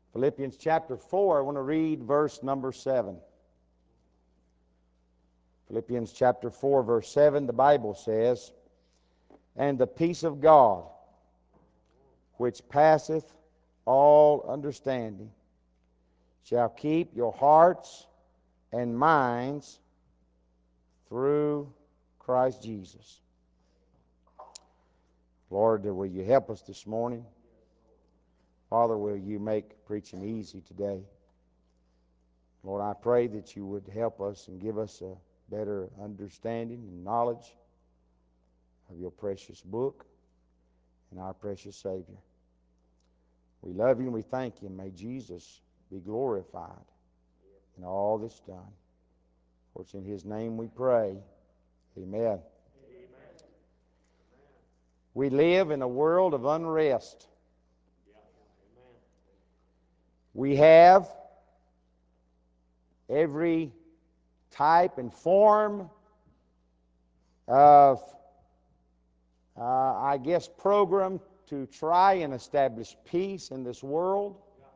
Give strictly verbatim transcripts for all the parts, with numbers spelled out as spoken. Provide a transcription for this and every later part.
Philippians chapter four, I want to read verse number seven. Philippians chapter four, verse seven, the Bible says, "And the peace of God, which passeth all understanding, shall keep your hearts and minds through Christ Jesus." Lord, will you help us this morning? Father, will you make preaching easy today? Lord, I pray that you would help us and give us a better understanding and knowledge of your precious book and our precious Savior. We love you and we thank you, and may Jesus be glorified in all that's done. For it's in his name we pray. Amen. Amen. We live in a world of unrest. We have every type and form of, uh, I guess, program to try and establish peace in this world.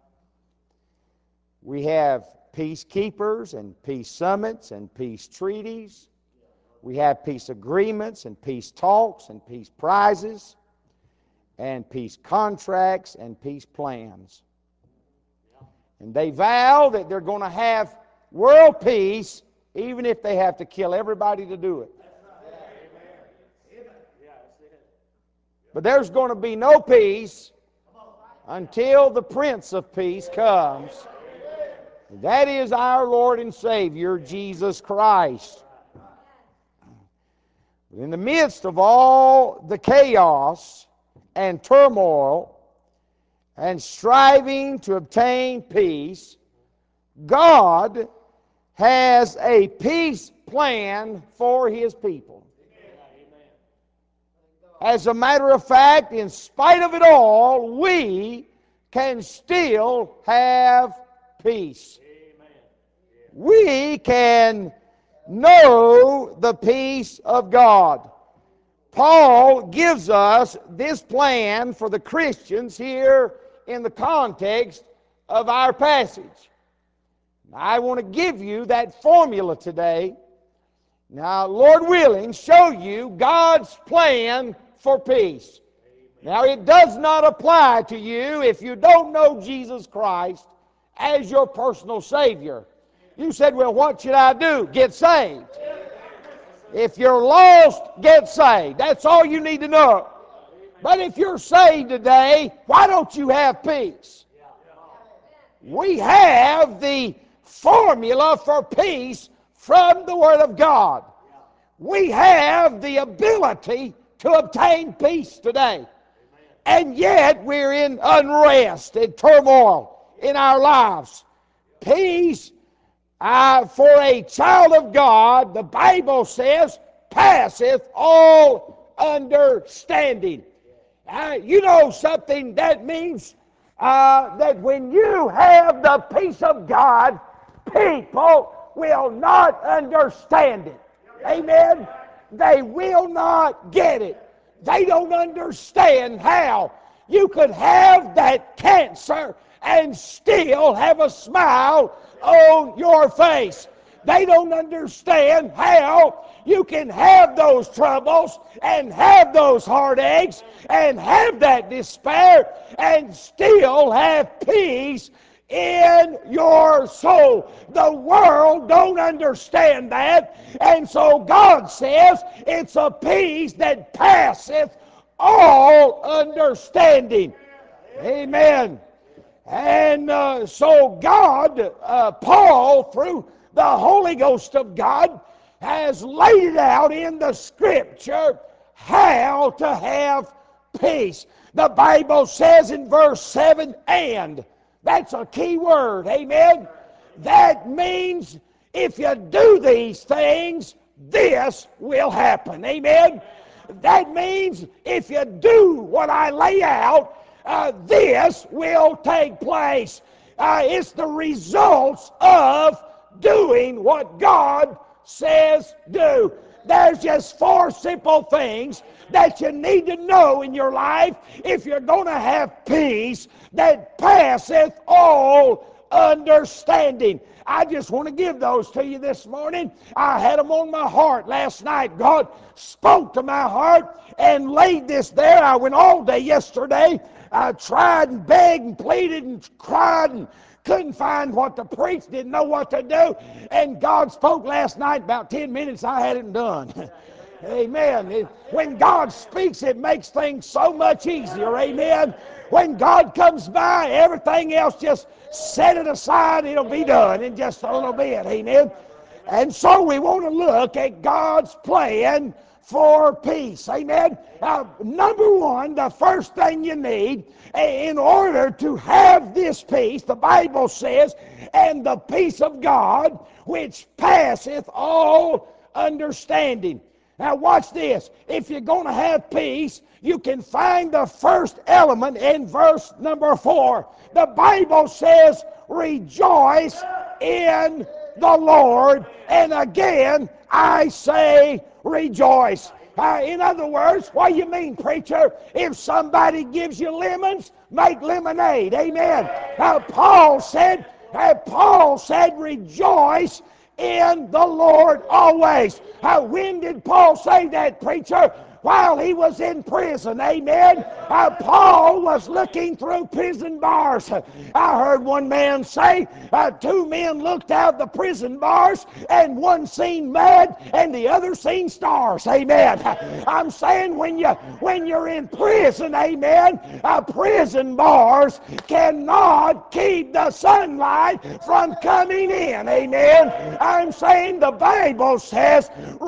We have peacekeepers and peace summits and peace treaties. We have peace agreements and peace talks and peace prizes and peace contracts and peace plans. And they vow that they're going to have world peace even if they have to kill everybody to do it. But there's going to be no peace until the Prince of Peace comes. That is our Lord and Savior, Jesus Christ. In the midst of all the chaos and turmoil and striving to obtain peace, God has a peace plan for His people. As a matter of fact, in spite of it all, we can still have peace. We can know the peace of God. Paul gives us this plan for the Christians here in the context of our passage. I want to give you that formula today. Now, Lord willing, show you God's plan for peace. Now, it does not apply to you if you don't know Jesus Christ as your personal Savior. You said, well, what should I do? Get saved. If you're lost, get saved. That's all you need to know. But if you're saved today, why don't you have peace? We have the formula for peace from the Word of God. We have the ability to obtain peace today. And yet we're in unrest and turmoil in our lives. Peace uh, for a child of God, the Bible says, passeth all understanding. Uh, you know something, that means uh, that when you have the peace of God, people will not understand it. Amen? They will not get it. They don't understand how you could have that cancer and still have a smile on your face. They don't understand how you can have those troubles and have those heartaches and have that despair and still have peace in your soul. The world don't understand that, and so God says it's a peace that passeth all understanding. Amen. And uh, so God, uh, Paul, through the Holy Ghost of God, has laid it out in the Scripture how to have peace. The Bible says in verse seven, and. That's a key word, amen? That means if you do these things, this will happen, amen? That means if you do what I lay out, uh, this will take place. Uh, it's the results of doing what God says do. there's just four simple things that you need to know in your life if you're going to have peace that passeth all understanding. I just want to give those to you this morning. I had them on my heart last night. God spoke to my heart and laid this there. I went all day yesterday. I tried and begged and pleaded and cried and couldn't find what to preach, didn't know what to do. And God spoke last night, about ten minutes, I had it done. Amen. When God speaks, it makes things so much easier. Amen. When God comes by, everything else just set it aside. It'll be done in just a little bit. Amen. And so we want to look at God's plan for peace. Amen. Uh, number one, the first thing you need in order to have this peace, the Bible says, and the peace of God, which passeth all understanding. Now watch this. If you're going to have peace, you can find the first element in verse number four. The Bible says, rejoice in the Lord. And again, I say rejoice. Uh, in other words, what do you mean, preacher? If somebody gives you lemons, make lemonade. Amen. Uh, Paul said, uh, Paul said, rejoice in the Lord always. Uh, when did Paul say that, preacher? While he was in prison, amen. Uh, Paul was looking through prison bars. I heard one man say, uh, two men looked out the prison bars, and one seen mud, and the other seen stars, amen. I'm saying when you when you're in prison, amen, uh, prison bars cannot keep the sunlight from coming in, amen. I'm saying the Bible says,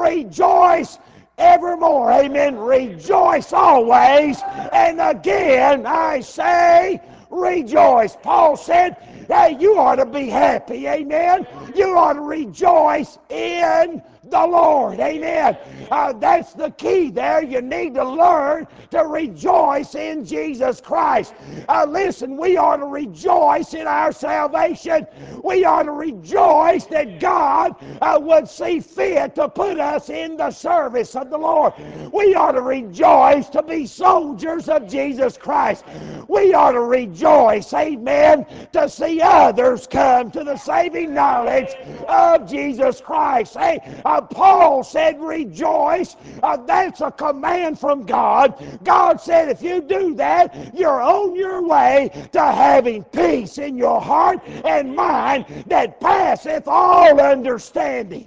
rejoice evermore. Amen. Rejoice always. And again, I say, rejoice. Paul said, hey, you ought to be happy. Amen. You ought to rejoice in the Lord. Amen. Uh, that's the key there. You need to learn to rejoice in Jesus Christ. Uh, listen, we ought to rejoice in our salvation. We ought to rejoice that God uh, would see fit to put us in the service of the Lord. We ought to rejoice to be soldiers of Jesus Christ. We ought to rejoice, amen, to see others come to the saving knowledge of Jesus Christ. Hey, uh, Paul said rejoice. Uh, that's a command from God. God said if you do that, you're on your way to having peace in your heart and mind that passeth all understanding.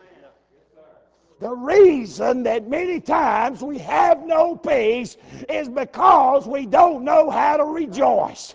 The reason that many times we have no peace is because we don't know how to rejoice.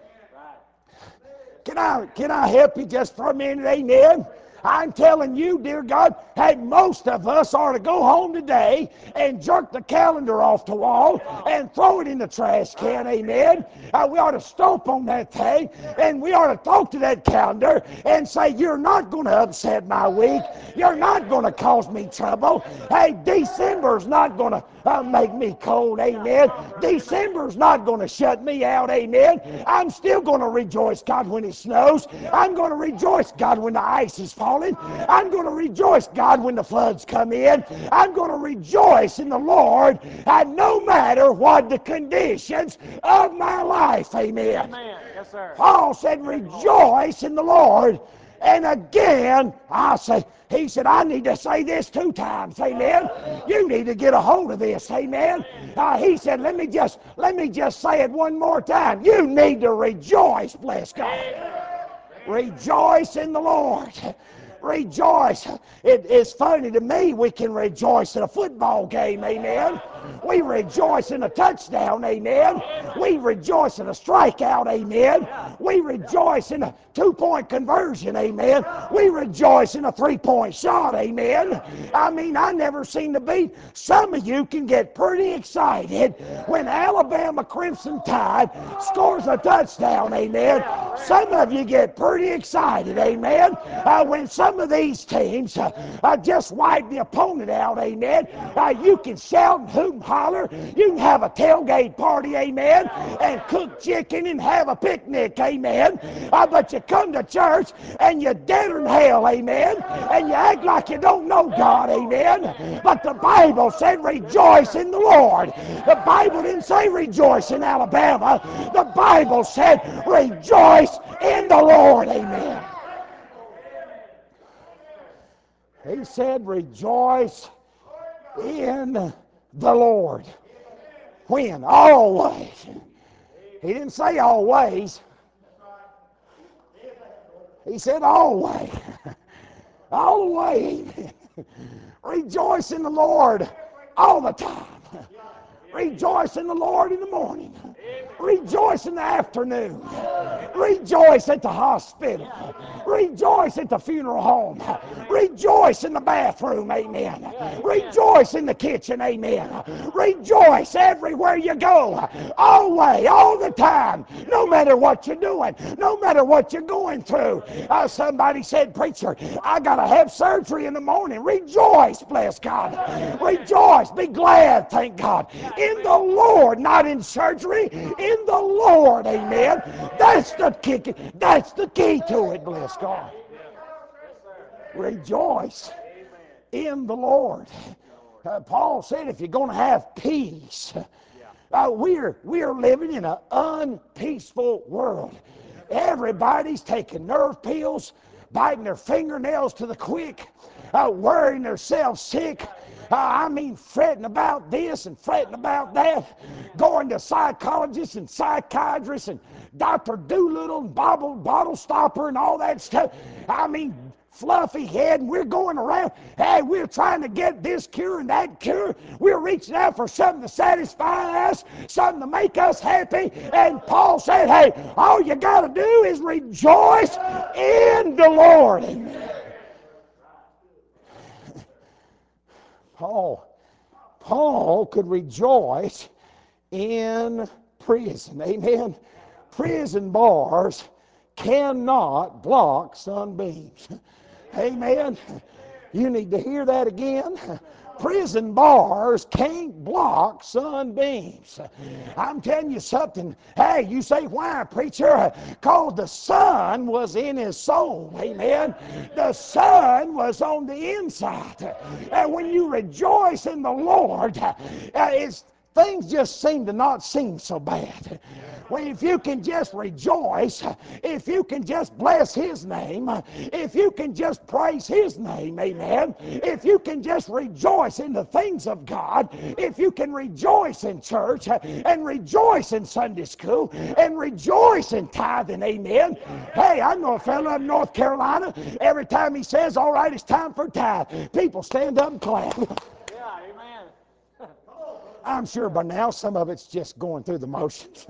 Can I, can I help you just for a minute? Amen. I'm telling you, dear God, hey, most of us ought to go home today and jerk the calendar off the wall and throw it in the trash can, amen. Uh, we ought to stomp on that thing, and we ought to talk to that calendar and say, you're not going to upset my week. You're not going to cause me trouble. Hey, December's not going to uh, make me cold, amen. December's not going to shut me out, amen. I'm still going to rejoice, God, when it snows. I'm going to rejoice, God, when the ice is falling. I'm going to rejoice, God, when the floods come in. I'm going to rejoice in the Lord, and no matter what the conditions of my life. Amen. Amen. Yes, sir. Paul said, rejoice in the Lord. And again, I say, he said, I need to say this two times. Amen. You need to get a hold of this. Amen. Uh, he said, let me just let me just say it one more time. You need to rejoice, bless God. Rejoice in the Lord. Rejoice. It is funny to me, we can rejoice in a football game, amen. We rejoice in a touchdown, amen. We rejoice in a strikeout, amen. We rejoice in a two-point conversion, amen. We rejoice in a three-point shot, amen. I mean, I never seen the beat. Some of you can get pretty excited when Alabama Crimson Tide scores a touchdown, amen. Some of you get pretty excited, amen, uh, when some of these teams uh, uh, just wipe the opponent out, amen. Uh, you can shout and hoot hoot and holler. You can have a tailgate party, amen, and cook chicken and have a picnic, amen. Uh, but you come to church and you're deader than hell, amen, and you act like you don't know God, amen. But the Bible said rejoice in the Lord. The Bible didn't say rejoice in Alabama. The Bible said rejoice in the Lord, amen. He said rejoice in the Lord. When? Always. He didn't say always. He said always. All the way. Rejoice in the Lord all the time. Rejoice in the Lord in the morning. Rejoice in the afternoon. Rejoice at the hospital. Rejoice at the funeral home. Rejoice in the bathroom, amen. Rejoice in the kitchen, amen. Rejoice everywhere you go. Always, all the time. No matter what you're doing. No matter what you're going through. Uh, somebody said, preacher, I got to have surgery in the morning. Rejoice, bless God. Rejoice. Be glad, thank God. In the Lord, not in surgery. In the Lord, amen. That's the key. That's the key to it, bless God. Rejoice in the Lord. Uh, Paul said, if you're going to have peace, uh, we're we're living in an unpeaceful world. Everybody's taking nerve pills, biting their fingernails to the quick, uh, worrying themselves sick. Uh, I mean, fretting about this and fretting about that, going to psychologists and psychiatrists and Doctor Doolittle and bottle, bottle stopper and all that stuff. I mean, fluffy head, and we're going around. Hey, we're trying to get this cure and that cure. We're reaching out for something to satisfy us, something to make us happy. And Paul said, hey, all you got to do is rejoice in the Lord. Amen. Paul, Paul could rejoice in prison. Amen. Prison bars cannot block sunbeams. Amen. You need to hear that again. Prison bars can't block sunbeams. I'm telling you something. Hey, you say, why, preacher? Because the sun was in his soul. Amen. The sun was on the inside. And when you rejoice in the Lord, uh, it's things just seem to not seem so bad. Well, if you can just rejoice, if you can just bless His name, if you can just praise His name, amen, if you can just rejoice in the things of God, if you can rejoice in church and rejoice in Sunday school and rejoice in tithing, amen. Hey, I know a fellow in North Carolina, every time he says, all right, it's time for tithe, people stand up and clap. Yeah, amen. I'm sure by now some of it's just going through the motions.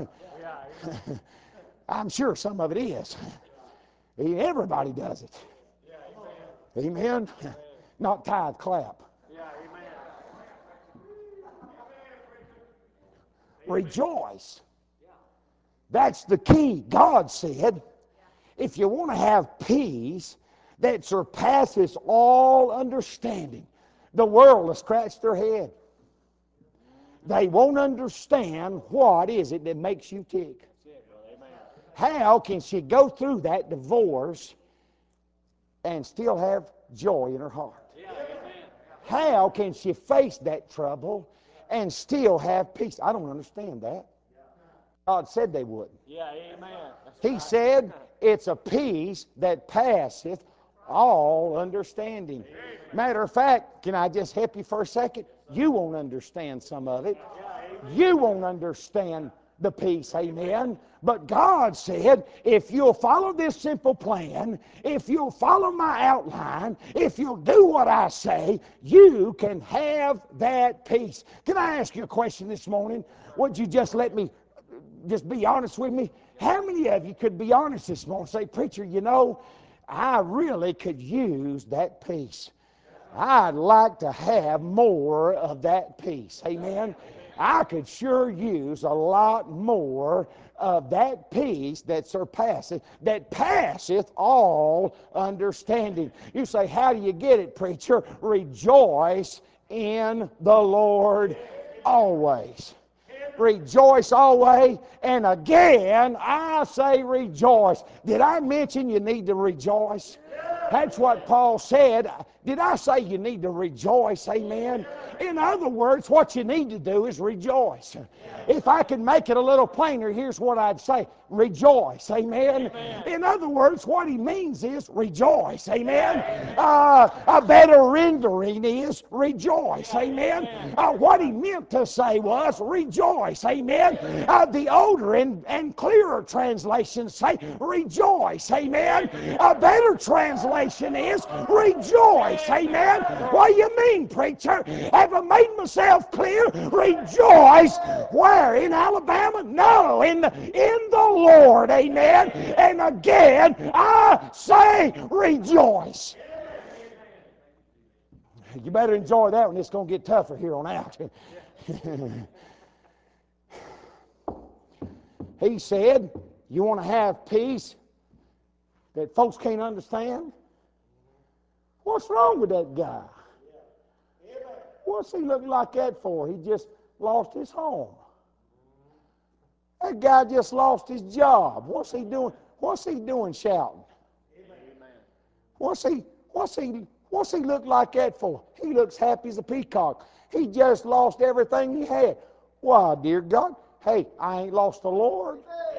I'm sure some of it is. Everybody does it. Amen. Not tithe, clap. Rejoice. That's the key. God said, if you want to have peace that surpasses all understanding, the world will scratch their head. They won't understand what is it that makes you tick. How can she go through that divorce and still have joy in her heart? How can she face that trouble and still have peace? I don't understand that. God said they wouldn't. Yeah, amen. He said it's a peace that passeth all understanding. Matter of fact, can I just help you for a second? You won't understand some of it. You won't understand the peace, amen. But God said, if you'll follow this simple plan, if you'll follow my outline, if you'll do what I say, you can have that peace. Can I ask you a question this morning? Would you just let me, just be honest with me? How many of you could be honest this morning and say, preacher, you know, I really could use that peace. I'd like to have more of that peace. Amen. I could sure use a lot more of that peace that surpasses, that passeth all understanding. You say, how do you get it, preacher? Rejoice in the Lord always. Rejoice always. And again, I say rejoice. Did I mention you need to rejoice? That's what Paul said. Did I say you need to rejoice? Amen. In other words, what you need to do is rejoice. If I could make it a little plainer, here's what I'd say. Rejoice. Amen. Amen. In other words, what he means is rejoice. Amen. Uh, a better rendering is rejoice. Amen. Uh, what he meant to say was rejoice. Amen. Uh, the older and, and clearer translations say rejoice. Amen. A better translation is rejoice. Amen. What do you mean, preacher? Have I made myself clear? Rejoice. Where? In Alabama? No, in the, in the Lord. Amen. And again, I say rejoice. You better enjoy that one. It's going to get tougher here on out. He said, you want to have peace that folks can't understand? What's wrong with that guy? What's he look like that for? He just lost his home. That guy just lost his job. What's he doing? What's he doing shouting? What's he, what's he, what's he look like that for? He looks happy as a peacock. He just lost everything he had. Why, dear God, hey, I ain't lost the Lord.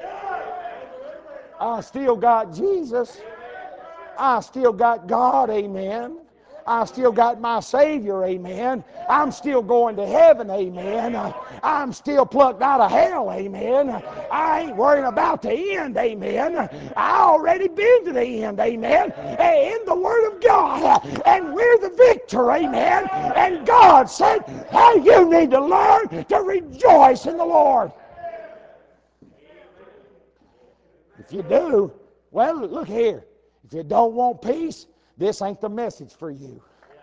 I still got Jesus. I still got God, amen. I still got my Savior, amen. I'm still going to heaven, amen. I'm still plucked out of hell, amen. I ain't worrying about the end, amen. I already been to the end, amen. In the Word of God, and we're the victor, amen. And God said, hey, you need to learn to rejoice in the Lord. If you do, well, look here. If you don't want peace, this ain't the message for you.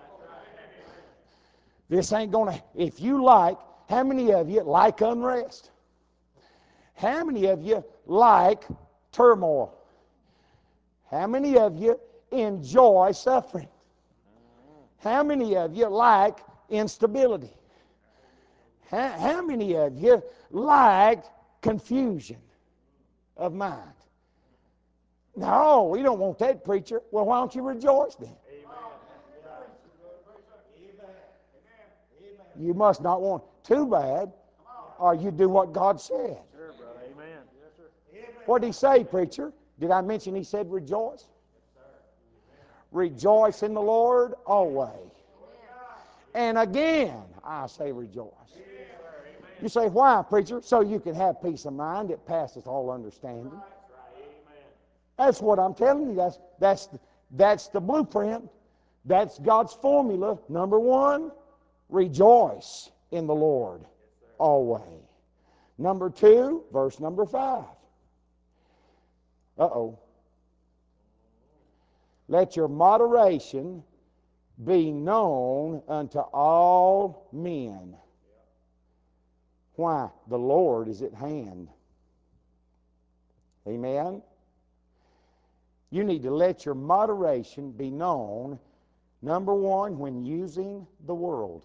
This ain't going to, if you like, how many of you like unrest? How many of you like turmoil? How many of you enjoy suffering? How many of you like instability? How, how many of you like confusion of mind? No, we don't want that, preacher. Well, why don't you rejoice then? You must not want too bad, or you do what God said. Sure, brother. Amen. Yes, sir. What did he say, preacher? Did I mention he said rejoice? Rejoice in the Lord always. And again, I say rejoice. You say, why, preacher? So you can have peace of mind that passeth all understanding. That's what I'm telling you. That's, that's, that's the blueprint. That's God's formula. Number one, rejoice in the Lord always. Number two, verse number five. Uh-oh. Let your moderation be known unto all men. Why? The Lord is at hand. Amen? You need to let your moderation be known, number one, when using the world.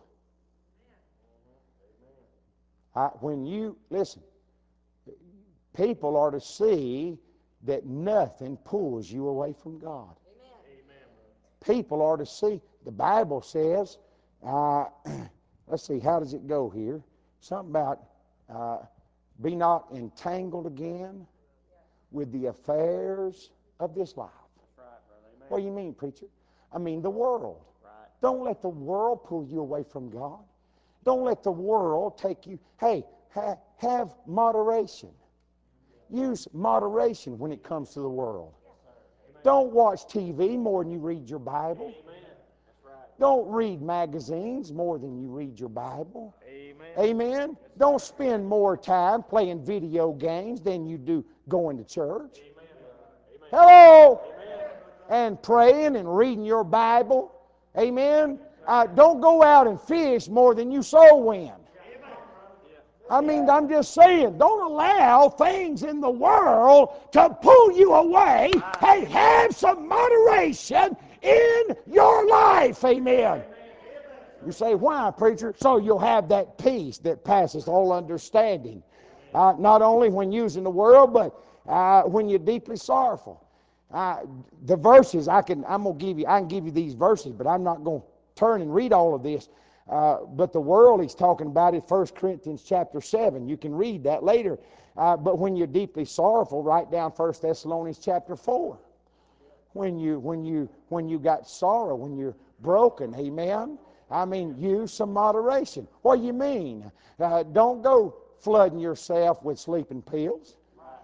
I, when you, listen, people are to see that nothing pulls you away from God. Amen. People are to see, the Bible says, uh, let's see, how does it go here? Something about, uh, be not entangled again with the affairs of this life. Right, brother. What do you mean, preacher? I mean the world. Right. Don't let the world pull you away from God. Don't let the world take you. Hey, ha, have moderation. Use moderation when it comes to the world. Don't watch T V more than you read your Bible. Amen. That's right. Don't read magazines more than you read your Bible. Amen. Amen. Don't spend more time playing video games than you do going to church. Amen. Hello. Amen. And praying and reading your Bible. Amen. Uh, don't go out and fish more than you soul win. I mean, I'm just saying, don't allow things in the world to pull you away. Hey, have some moderation in your life. Amen. You say, why, preacher? So you'll have that peace that passes all understanding. Uh, not only when using the world, but uh, when you're deeply sorrowful. Uh, the verses, I can, I'm going to give you, I can give you these verses, but I'm not going to turn and read all of this. Uh, but the world he's talking about in First Corinthians chapter seven. You can read that later. Uh, but when you're deeply sorrowful, write down First Thessalonians chapter four. When you, when you, when you got sorrow, when you're broken, amen? I mean, use some moderation. What do you mean? Uh, don't go flooding yourself with sleeping pills.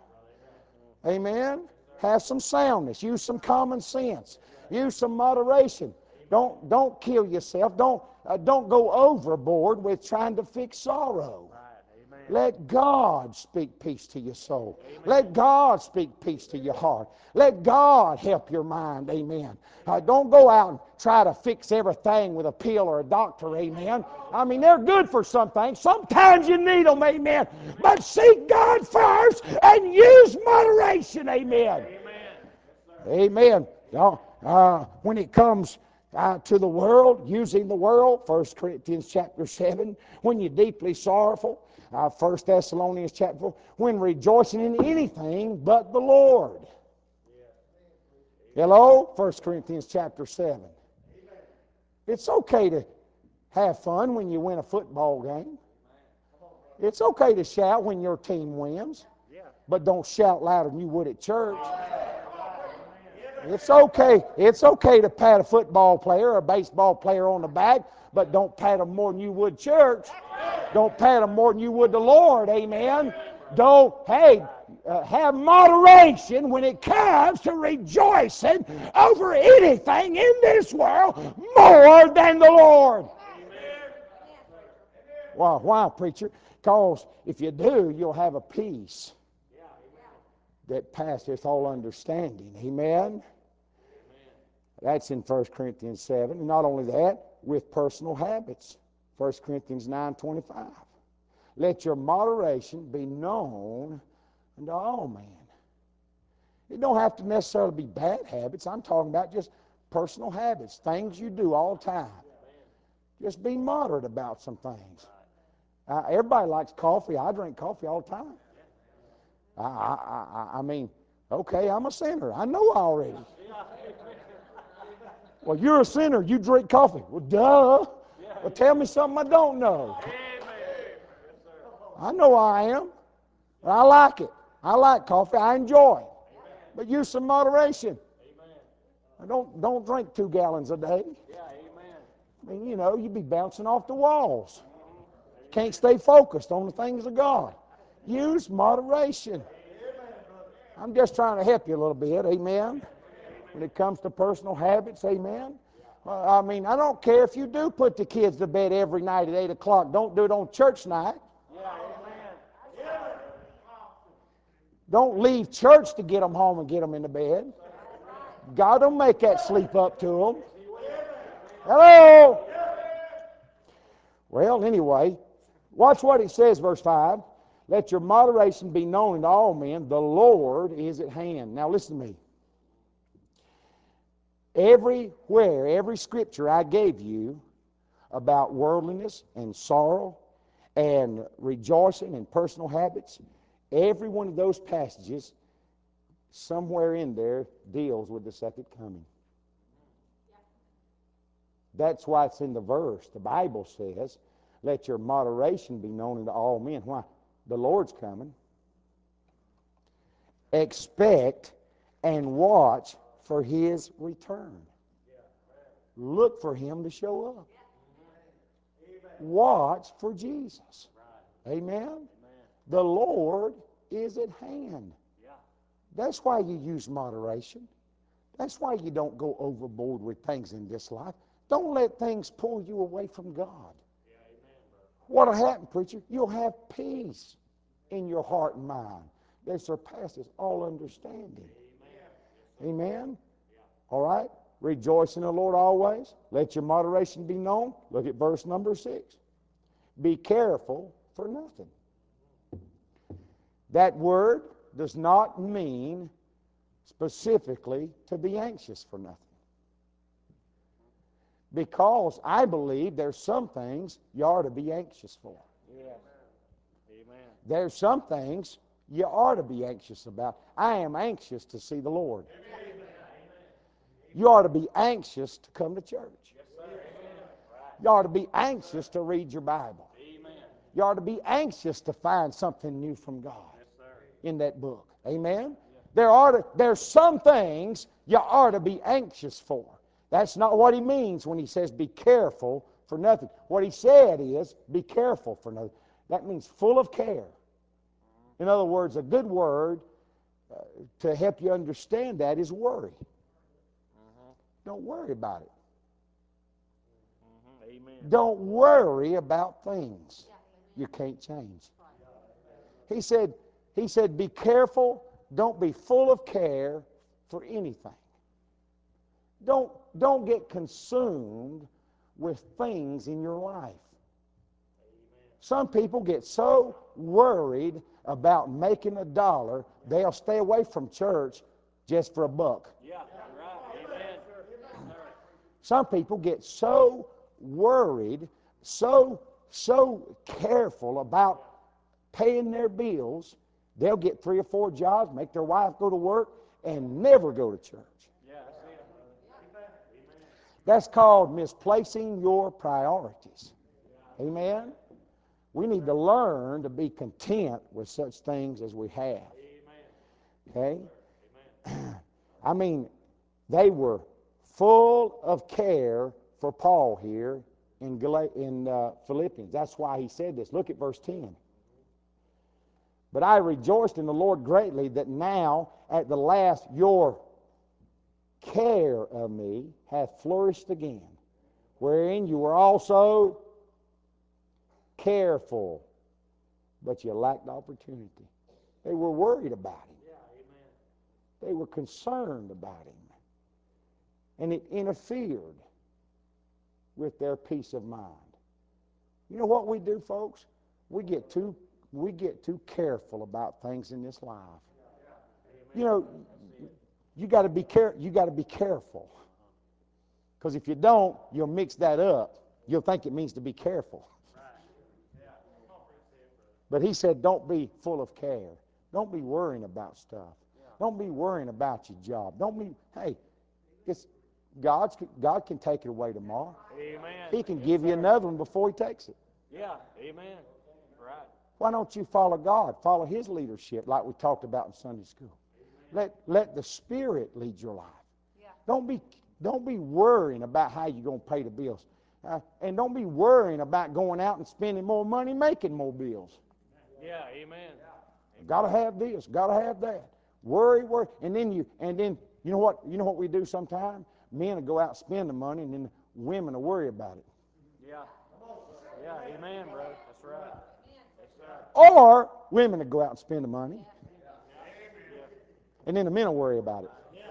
Amen? Have some soundness. Use some common sense. Use some moderation. Don't, don't kill yourself. Don't, uh, don't go overboard with trying to fix sorrow. Let God speak peace to your soul. Amen. Let God speak peace to your heart. Let God help your mind. Amen. Uh, don't go out and try to fix everything with a pill or a doctor. Amen. I mean, they're good for some things. Sometimes you need them. Amen. But seek God first and use moderation. Amen. Amen. Amen. Uh, when it comes Uh, to the world, using the world, First Corinthians chapter seven, when you're deeply sorrowful, uh, First Thessalonians chapter four, when rejoicing in anything but the Lord. Hello? First Corinthians chapter seven. It's okay to have fun when you win a football game. It's okay to shout when your team wins, but don't shout louder than you would at church. It's okay. It's okay to pat a football player or a baseball player on the back, but don't pat them more than you would church. Don't pat them more than you would the Lord. Amen. Don't, hey, uh, have moderation when it comes to rejoicing over anything in this world more than the Lord. Why, why, preacher? Because if you do, you'll have a peace that passeth all understanding. Amen. That's in First Corinthians seven. And not only that, with personal habits. First Corinthians nine twenty-five. Let your moderation be known unto all men. It don't have to necessarily be bad habits. I'm talking about just personal habits, things you do all the time. Just be moderate about some things. Uh, everybody likes coffee. I drink coffee all the time. I, I, I, I mean, okay, I'm a sinner. I know already. Well, you're a sinner. You drink coffee. Well, duh. Well, tell me something I don't know. I know I am. I like it. I like coffee. I enjoy it. But use some moderation. Don't, don't drink two gallons a day. I mean, you know, you'd be bouncing off the walls. Can't stay focused on the things of God. Use moderation. I'm just trying to help you a little bit. Amen. When it comes to personal habits, amen. Uh, I mean, I don't care if you do put the kids to bed every night at eight o'clock. Don't do it on church night. Don't leave church to get them home and get them into bed. God don't make that sleep up to them. Hello? Well, anyway, watch what it says, verse five. Let your moderation be known unto all men. The Lord is at hand. Now listen to me. Everywhere, every scripture I gave you about worldliness and sorrow and rejoicing and personal habits, every one of those passages, somewhere in there, deals with the second coming. That's why it's in the verse. The Bible says, let your moderation be known unto all men. Why? The Lord's coming. Expect and watch for His return. Look for Him to show up. Watch for Jesus. Amen? The Lord is at hand. That's why you use moderation. That's why you don't go overboard with things in this life. Don't let things pull you away from God. What'll happen, preacher? You'll have peace in your heart and mind that surpasses all understanding. Amen? Amen? All right? Rejoice in the Lord always. Let your moderation be known. Look at verse number six. Be careful for nothing. That word does not mean specifically to be anxious for nothing. Because I believe there's some things you ought to be anxious for. Yes. Amen. There's some things you ought to be anxious about. I am anxious to see the Lord. You ought to be anxious to come to church. You ought to be anxious to read your Bible. You ought to be anxious to find something new from God in that book. Amen? There are to, there's some things you ought to be anxious for. That's not what he means when he says be careful for nothing. What he said is be careful for nothing. That means full of care. In other words, a good word uh, to help you understand that is worry. Uh-huh. Don't worry about it. Uh-huh. Amen. Don't worry about things you can't change. He said, he said, be careful. Don't be full of care for anything. Don't, don't get consumed with things in your life. Some people get so worried about making a dollar, they'll stay away from church just for a buck. Yeah, right. Amen. Some people get so worried, so, so careful about paying their bills, they'll get three or four jobs, make their wife go to work, and never go to church. Yeah, that's it. That's called misplacing your priorities. Amen? We need to learn to be content with such things as we have. Okay? I mean, they were full of care for Paul here in, Gal- in uh, Philippians. That's why he said this. Look at verse ten. But I rejoiced in the Lord greatly that now at the last your care of me hath flourished again, wherein you were also careful, but you lacked opportunity. They were worried about him. They were concerned about him. And it interfered with their peace of mind. You know what we do, folks? We get too we get too careful about things in this life. You know, you got to be care you got to be careful. Because if you don't, you'll mix that up. You'll think it means to be careful. But he said, don't be full of care. Don't be worrying about stuff. Don't be worrying about your job. Don't be, hey, it's God's, God can take it away tomorrow. Amen. He can give you another one before he takes it. Yeah, amen. Right. Why don't you follow God? Follow his leadership like we talked about in Sunday school. Let, let the Spirit lead your life. Yeah. Don't be, don't be worrying about how you're going to pay the bills. Uh, and don't be worrying about going out and spending more money making more bills. Yeah, amen. Got to have this, got to have that. Worry, worry, and then you, and then you know what? You know what we do sometimes? Men will go out and spend the money, and then women will worry about it. Yeah. Yeah, amen, bro. That's right. Yes, sir. Or women will go out and spend the money, and then the men will worry about it.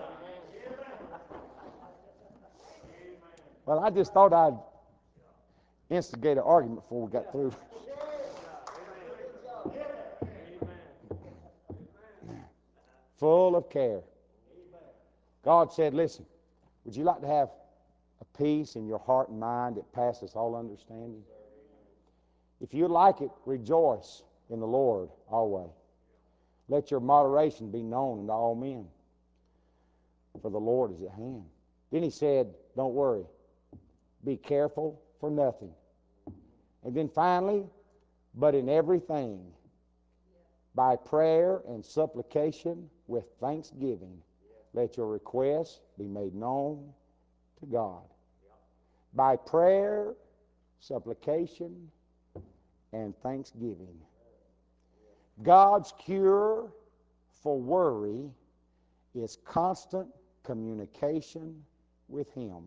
Well, I just thought I'd instigate an argument before we got through. Full of care. God said, listen, would you like to have a peace in your heart and mind that passes all understanding? If you like it, rejoice in the Lord always. Let your moderation be known unto all men, for the Lord is at hand. Then he said, don't worry. Be careful for nothing. And then finally, but in everything, by prayer and supplication with thanksgiving, let your requests be made known to God. By prayer, supplication, and thanksgiving. God's cure for worry is constant communication with him.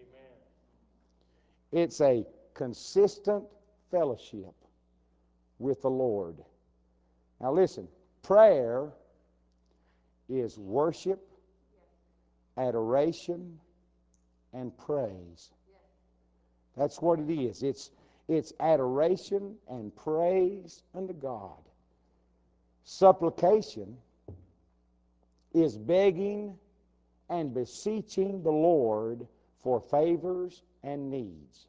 It's a consistent fellowship with the Lord. Now listen, prayer is worship, adoration, and praise. That's what it is. It's, it's adoration and praise unto God. Supplication is begging and beseeching the Lord for favors and needs.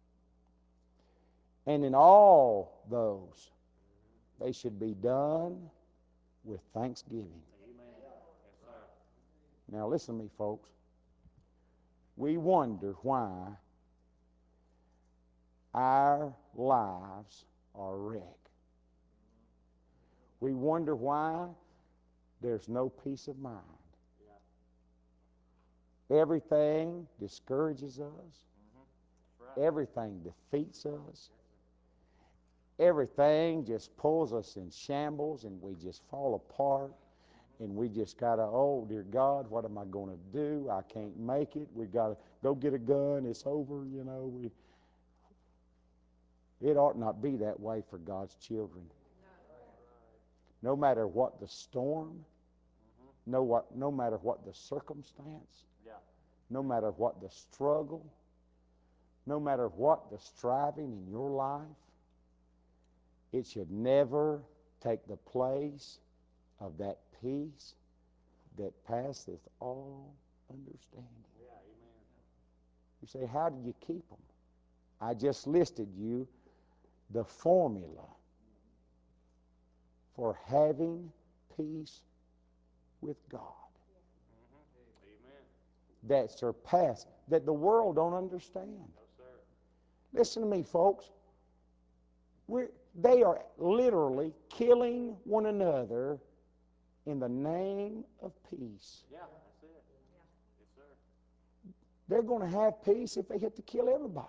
And in all those, they should be done with thanksgiving. Amen. Yes, sir. Now listen to me, folks. We wonder why our lives are a wreck. We wonder why there's no peace of mind. Yeah. Everything discourages us. Mm-hmm. Right. Everything defeats us. Everything just pulls us in shambles, and we just fall apart. And we just got to, oh, dear God, what am I going to do? I can't make it. We got to go get a gun. It's over, you know. We, it ought not be that way for God's children. No matter what the storm, mm-hmm. no, what, no matter what the circumstance, yeah. no matter what the struggle, no matter what the striving in your life, it should never take the place of that peace that passeth all understanding. Yeah, amen. You say, how do you keep them? I just listed you the formula for having peace with God. Mm-hmm. Amen. That surpass, that the world don't understand. No, sir. Listen to me, folks. We're, they are literally killing one another in the name of peace. Yeah, that's it. Yeah. Yes, sir. They're going to have peace if they have to kill everybody.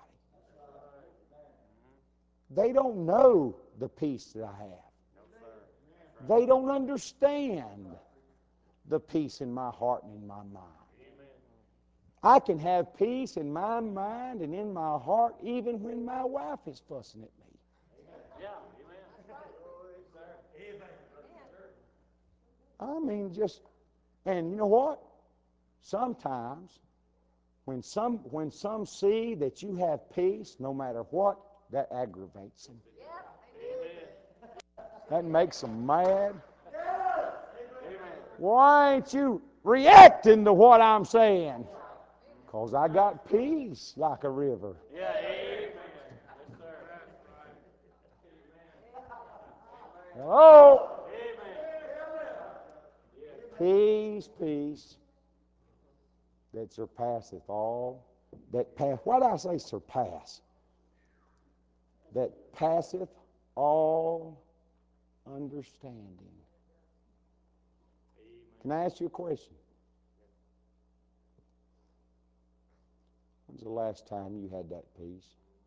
Mm-hmm. They don't know the peace that I have. They don't understand the peace in my heart and in my mind. Amen. I can have peace in my mind and in my heart even when my wife is fussing at me. Yeah, amen. I mean, just, and you know what? Sometimes when some when some see that you have peace, no matter what, that aggravates them. Yeah, amen. That makes them mad. Why ain't you reacting to what I'm saying? Because I got peace like a river. Yeah, amen. Yes, sir. Hello? Amen. Peace, peace that surpasseth all. That pass. Why did I say surpass? That passeth all understanding. Can I ask you a question? When's the last time you had that peace?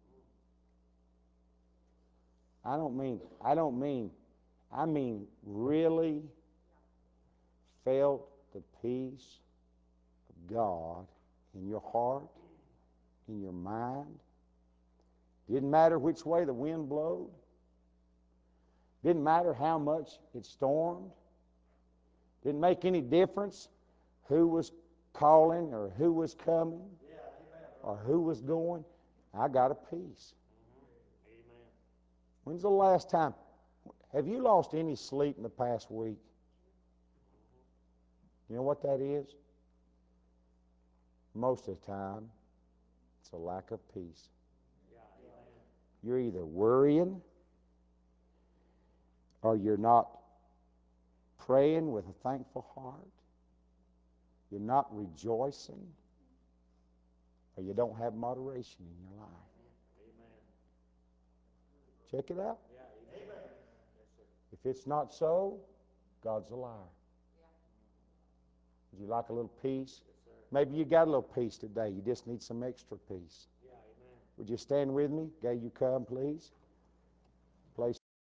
I don't mean, I don't mean, I mean really felt the peace of God in your heart, in your mind. Didn't matter which way the wind blowed. Didn't matter how much it stormed. Didn't make any difference who was calling or who was coming or who was going. I got a peace. Amen. When's the last time? Have you lost any sleep in the past week? You know what that is? Most of the time, it's a lack of peace. You're either worrying or you're not praying with a thankful heart. You're not rejoicing, or you don't have moderation in your life. Amen. Check it out. Yeah, amen. If it's not so, God's a liar. Yeah. Would you like a little peace? Yes, maybe you got a little peace today. You just need some extra peace. Yeah, amen. Would you stand with me? Okay, you come, please.